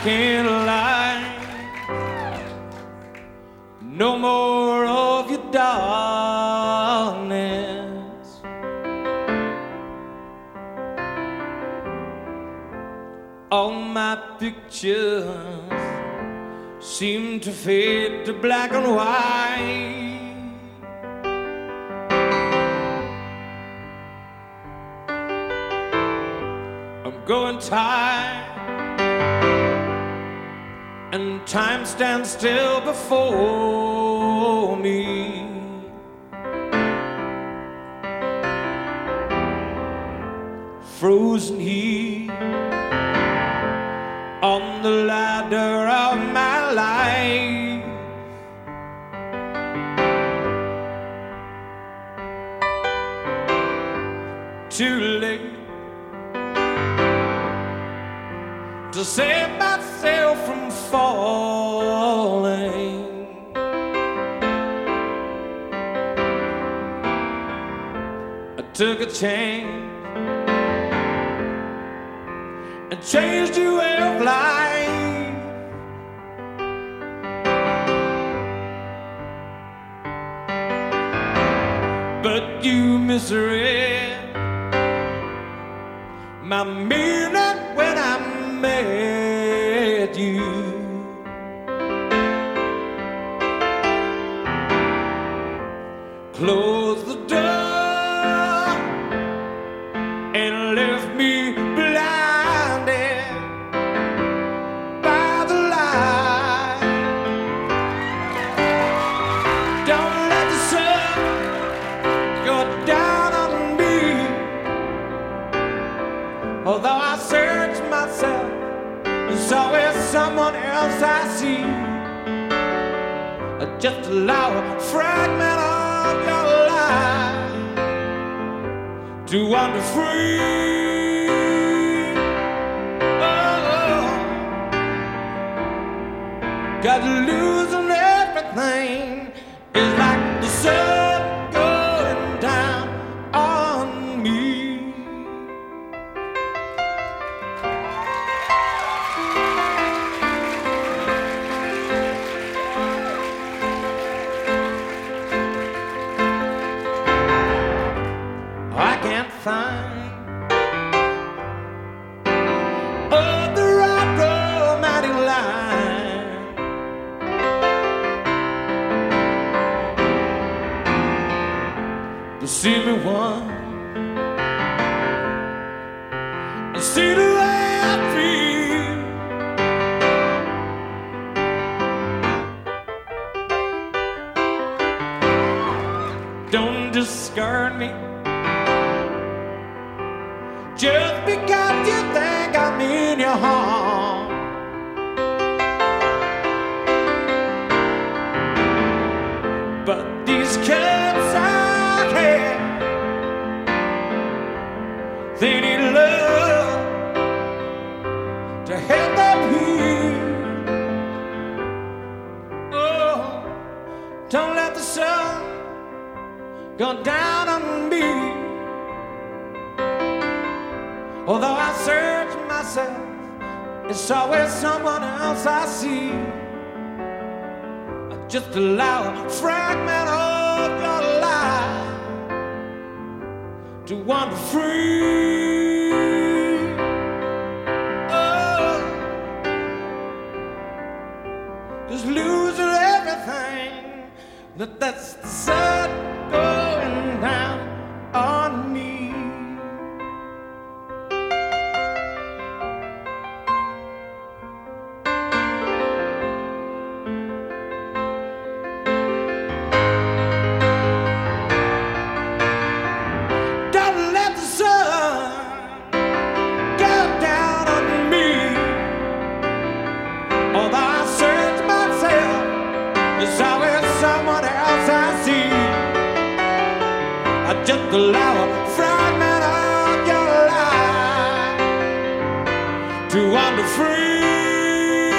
can't lie. No more of your darkness. All my pictures seem to fade to black and white. I'm growing tired, and time stands still before me. Frozen heat on the ladder of my life. Too late to save myself from falling. I took a chance and changed your way of life. But you misread my meaning when I met you. Close the door and left me blinded by the light. Don't let the sun go down on me. Although I search myself, there's always someone else I see. Just allow a fragment of your life to wander free. Oh, got losing everything is like the sun going down on me. I can't find the right romantic line to see me once and see the way I feel. Don't discard me just because you think I'm in your heart. But these kids out here, they need love to help them heal. Oh, don't let the sun go down on me. Although I search myself, it's always someone else I see. I just allow a fragment of your life to wander free. Oh, just losing everything. That's the sun going down on me. Just allow a fragment of your life to wander free.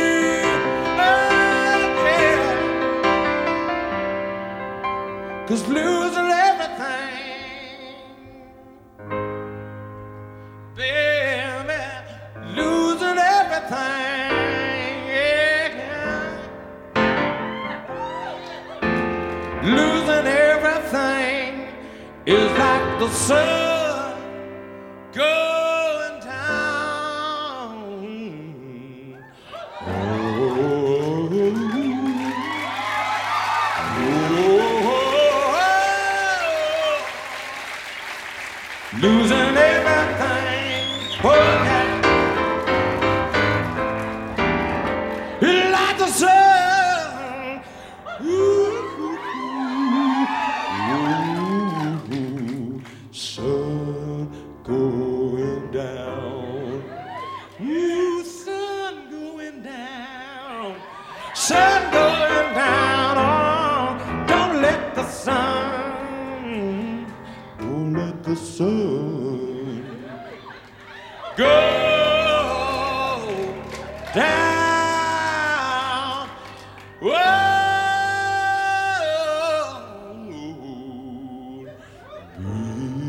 Oh, yeah. 'Cause losing everything, baby, losing everything. is like the sun going down. Oh, losing everything. Oh, yeah. Like the sun. Sun going down. Sun going down. Sun going down. Oh, don't let the sun. Don't let the sun go down. Whoa,